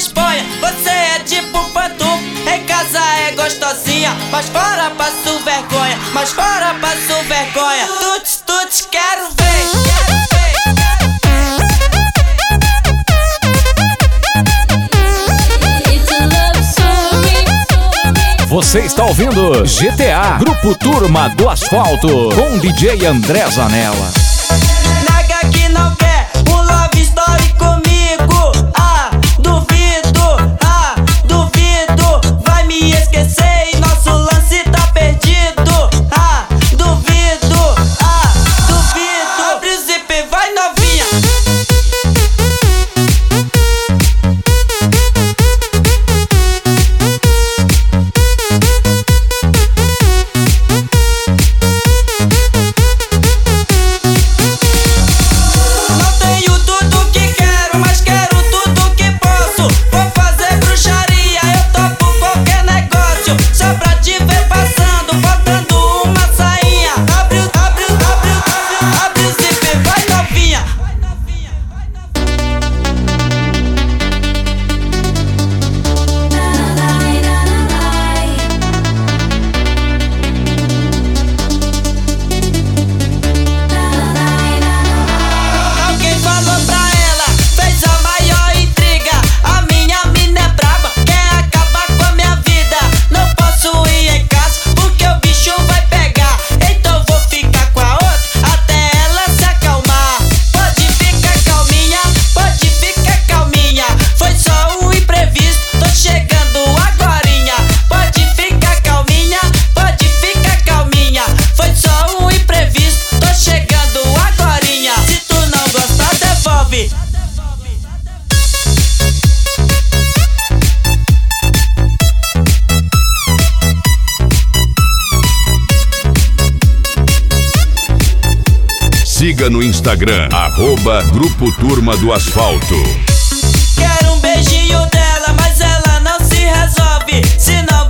Espanha. Você é tipo pantufa, em casa é gostosinha, mas fora passo vergonha, mas fora passo vergonha. Tuts, tuts, quero ver. Você está ouvindo GTA, Grupo Turma do Asfalto, com DJ André Zanella. Nega que não quer um love story comigo. Duvido, vai me esquecer e nosso lance tá perdido. Duvido. Abre o zip, vai novinha. Siga no Instagram, @Grupo Turma do Asfalto. Quero um beijinho dela, mas ela não se resolve. Se não